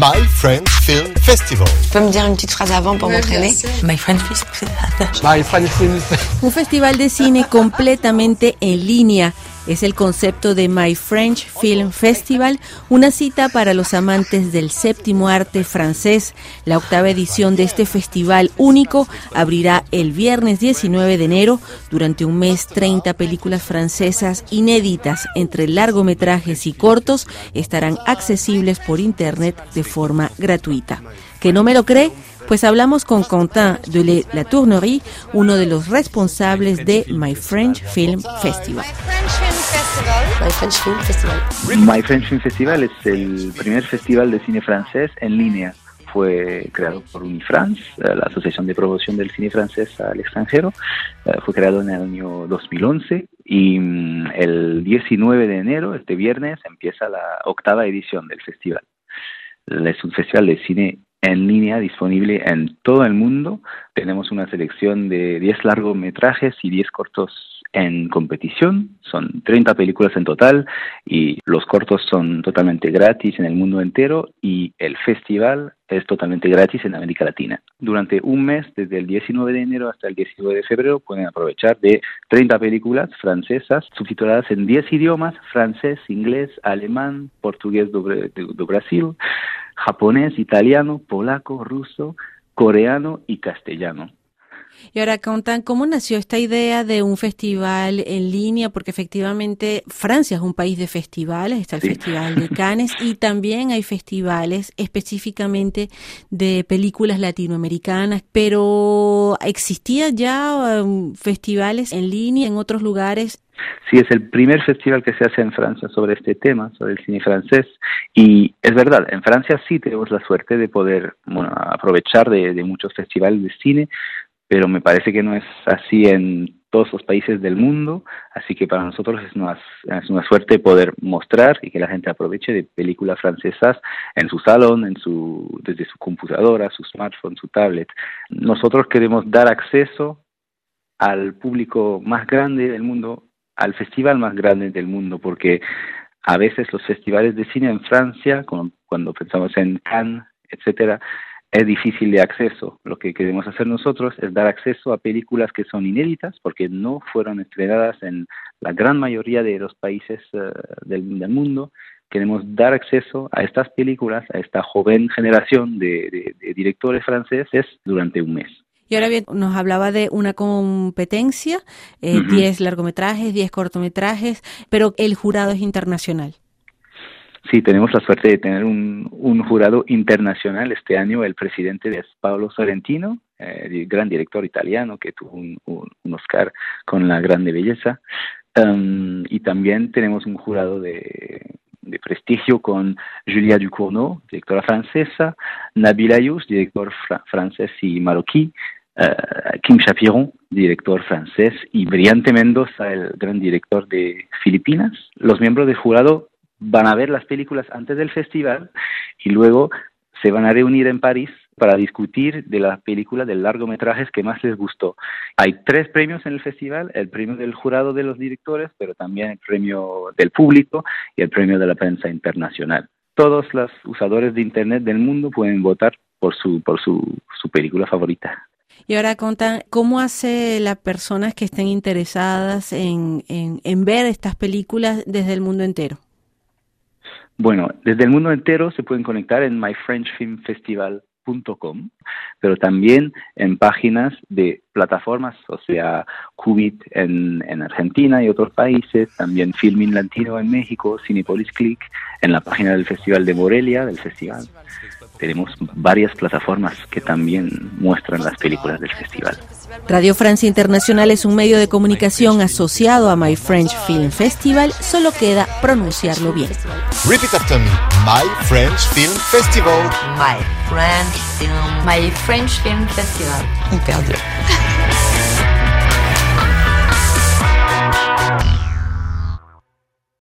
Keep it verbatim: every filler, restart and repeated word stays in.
My French Film Festival. Tu peux me dire une petite phrase avant pour m'entraîner? My French Film Festival. My French Film Festival. Un festival de cine completamente en línea. Es el concepto de My French Film Festival, una cita para los amantes del séptimo arte francés. La octava edición de este festival único abrirá el viernes diecinueve de enero. Durante un mes, treinta películas francesas inéditas entre largometrajes y cortos estarán accesibles por internet de forma gratuita. ¿Que no me lo cree? Pues hablamos con Quentin de La Tournerie, uno de los responsables de My French Film Festival. My French Film Festival. My French Film Festival es el primer festival de cine francés en línea. Fue creado por Unifrance, la Asociación de Promoción del Cine Francés al Extranjero. Fue creado en el año dos mil once y el diecinueve de enero, este viernes, empieza la octava edición del festival. Es un festival de cine en línea disponible en todo el mundo. Tenemos una selección de diez largometrajes y diez cortos en competición. Son treinta películas en total y los cortos son totalmente gratis en el mundo entero y el festival es totalmente gratis en América Latina. Durante un mes, desde el diecinueve de enero hasta el diecinueve de febrero, pueden aprovechar de treinta películas francesas subtituladas en diez idiomas: francés, inglés, alemán, portugués de, de, de Brasil, japonés, italiano, polaco, ruso, coreano y castellano. Y ahora, Quentin, ¿cómo nació esta idea de un festival en línea? Porque efectivamente Francia es un país de festivales, está el sí. Festival de Cannes y también hay festivales específicamente de películas latinoamericanas, pero ¿existían ya um, festivales en línea en otros lugares? Sí, es el primer festival que se hace en Francia sobre este tema, sobre el cine francés, y es verdad, en Francia sí tenemos la suerte de poder bueno, aprovechar de, de muchos festivales de cine, pero me parece que no es así en todos los países del mundo, así que para nosotros es una, es una suerte poder mostrar y que la gente aproveche de películas francesas en su salón, en su, desde su computadora, su smartphone, su tablet. Nosotros queremos dar acceso al público más grande del mundo, al festival más grande del mundo, porque a veces los festivales de cine en Francia, cuando pensamos en Cannes, etcétera, es difícil de acceso. Lo que queremos hacer nosotros es dar acceso a películas que son inéditas porque no fueron estrenadas en la gran mayoría de los países uh, del, del mundo. Queremos dar acceso a estas películas, a esta joven generación de, de, de directores franceses durante un mes. Y ahora bien, nos hablaba de una competencia, eh, uh-huh. diez largometrajes, diez cortometrajes, pero el jurado es internacional. Sí, tenemos la suerte de tener un, un jurado internacional. Este año el presidente es Paolo Sorrentino, eh, gran director italiano que tuvo un, un, un Oscar con La Grande Belleza. Um, y también tenemos un jurado de, de prestigio con Julia Ducournau, directora francesa, Nabil Ayouch, director fra- francés y marroquí, uh, Kim Chapiron, director francés, y Brillante Mendoza, el gran director de Filipinas. Los miembros del jurado van a ver las películas antes del festival y luego se van a reunir en París para discutir de las películas de largometrajes que más les gustó. Hay tres premios en el festival: el premio del jurado de los directores, pero también el premio del público y el premio de la prensa internacional. Todos los usadores de Internet del mundo pueden votar por su, por su, su película favorita. Y ahora, Quentin, ¿cómo hace las personas que estén interesadas en, en, en ver estas películas desde el mundo entero? Bueno, desde el mundo entero se pueden conectar en my french film festival punto com, pero también en páginas de plataformas, o sea, Qubit en, en Argentina y otros países, también Filmin Latino en México, Cinepolis Click, en la página del Festival de Morelia, del festival. Tenemos varias plataformas que también muestran las películas del festival. Radio Francia Internacional es un medio de comunicación asociado a My French Film Festival, solo queda pronunciarlo bien. Repeat after me. My French Film Festival. My French Film. My French Film Festival. Hyper dur.